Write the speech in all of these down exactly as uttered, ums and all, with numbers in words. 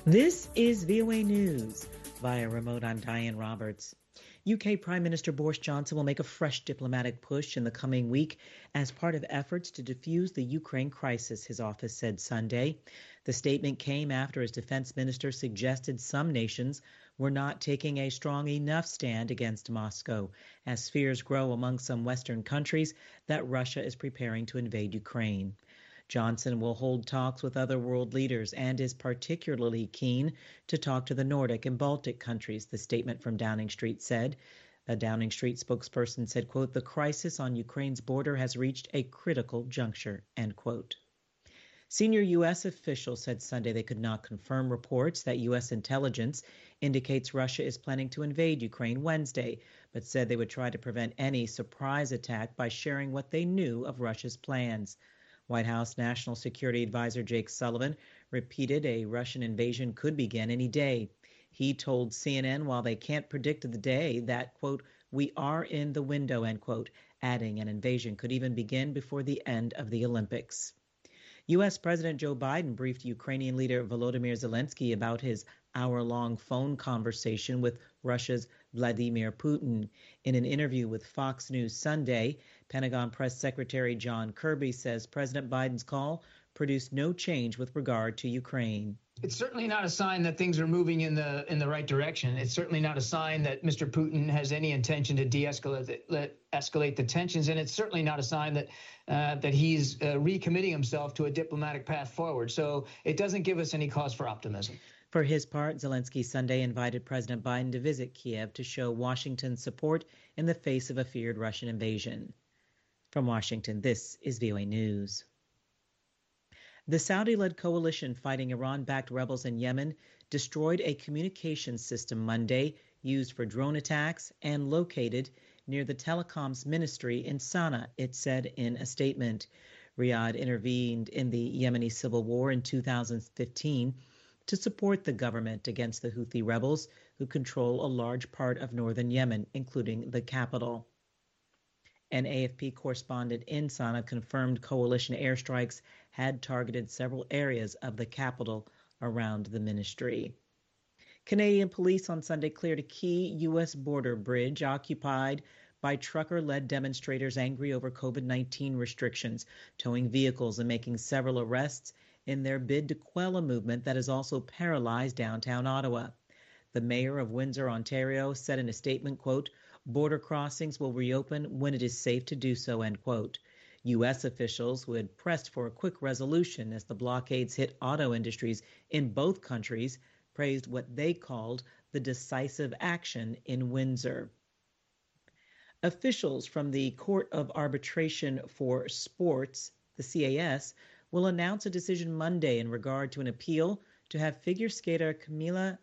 This is V O A News. Via remote, I'm Diane Roberts. U K Prime Minister Boris Johnson will make a fresh diplomatic push in the coming week as part of efforts to defuse the Ukraine crisis, his office said Sunday. The statement came after his defense minister suggested some nations were not taking a strong enough stand against Moscow, as fears grow among some Western countries that Russia is preparing to invade Ukraine. Johnson will hold talks with other world leaders and is particularly keen to talk to the Nordic and Baltic countries, the statement from Downing Street said. A Downing Street spokesperson said, quote, "The crisis on Ukraine's border has reached a critical juncture," end quote. Senior U S officials said Sunday they could not confirm reports that U S intelligence indicates Russia is planning to invade Ukraine Wednesday, but said they would try to prevent any surprise attack by sharing what they knew of Russia's plans. White House National Security Advisor Jake Sullivan repeated a Russian invasion could begin any day. He told C N N while they can't predict the day that, quote, "we are in the window," end quote, adding an invasion could even begin before the end of the Olympics. U S President Joe Biden briefed Ukrainian leader Volodymyr Zelensky about his hour-long phone conversation with Russia's Vladimir Putin. In an interview with Fox News Sunday, Pentagon Press Secretary John Kirby says President Biden's call produced no change with regard to Ukraine. It's certainly not a sign that things are moving in the in the right direction. It's certainly not a sign that Mister Putin has any intention to de-escalate let escalate the tensions, and it's certainly not a sign that uh, that he's uh, recommitting himself to a diplomatic path forward. So it doesn't give us any cause for optimism. For his part, Zelensky Sunday invited President Biden to visit Kiev to show Washington's support in the face of a feared Russian invasion. From Washington, this is V O A News. The Saudi-led coalition fighting Iran-backed rebels in Yemen destroyed a communications system Monday used for drone attacks and located near the telecoms ministry in Sana'a, it said in a statement. Riyadh intervened in the Yemeni civil war in two thousand fifteen to support the government against the Houthi rebels who control a large part of northern Yemen, including the capital. An A F P correspondent in Sana'a confirmed coalition airstrikes had targeted several areas of the capital around the ministry. Canadian police on Sunday cleared a key U S border bridge occupied by trucker-led demonstrators angry over COVID nineteen restrictions, towing vehicles and making several arrests in their bid to quell a movement that has also paralyzed downtown Ottawa. The mayor of Windsor, Ontario, said in a statement, quote, "Border crossings will reopen when it is safe to do so," end quote. U S officials who had pressed for a quick resolution as the blockades hit auto industries in both countries praised what they called the decisive action in Windsor. Officials from the Court of Arbitration for Sports, the C A S, will announce a decision Monday in regard to an appeal to have figure skater Kamila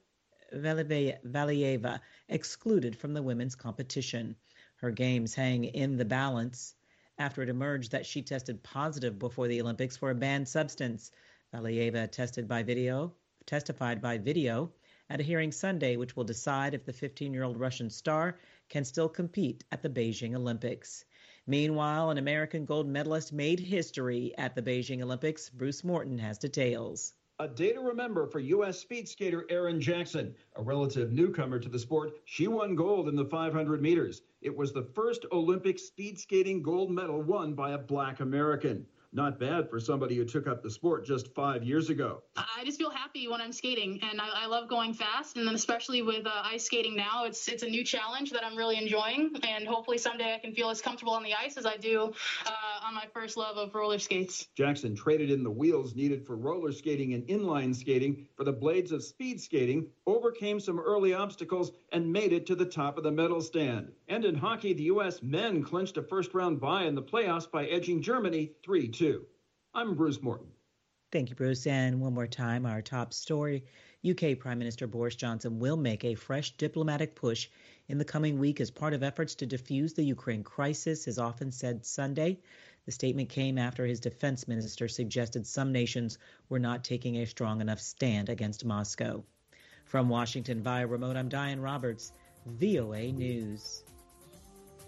Valieva excluded from the women's competition. Her games hang in the balance after it emerged that she tested positive before the Olympics for a banned substance. Valieva tested by video, testified by video at a hearing Sunday, which will decide if the fifteen-year-old Russian star can still compete at the Beijing Olympics. Meanwhile, an American gold medalist made history at the Beijing Olympics. Bruce Morton has details. A day to remember for U S speed skater Erin Jackson, a relative newcomer to the sport. She won gold in the five hundred meters. It was the first Olympic speed skating gold medal won by a Black American. Not bad for somebody who took up the sport just five years ago. I just feel happy when I'm skating, and I, I love going fast, and then especially with uh, ice skating now, it's it's a new challenge that I'm really enjoying, and hopefully someday I can feel as comfortable on the ice as I do uh, on my first love of roller skates. Jackson traded in the wheels needed for roller skating and inline skating for the blades of speed skating, overcame some early obstacles, and made it to the top of the medal stand. And in hockey, the U S men clinched a first-round bye in the playoffs by edging Germany three two. I'm Bruce Morton. Thank you, Bruce. And one more time, our top story. U K Prime Minister Boris Johnson will make a fresh diplomatic push in the coming week as part of efforts to defuse the Ukraine crisis, as often said Sunday. The statement came after his defense minister suggested some nations were not taking a strong enough stand against Moscow. From Washington via remote, I'm Diane Roberts, V O A News.